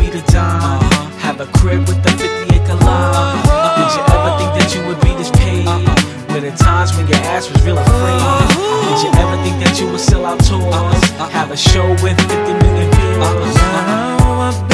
be the dime? Have a crib with a 50-acre lot? Did you ever think that you would be this paid? Were there times when your ass was real afraid? Did you ever think that you would sell out tours? Have a show with 50 million views?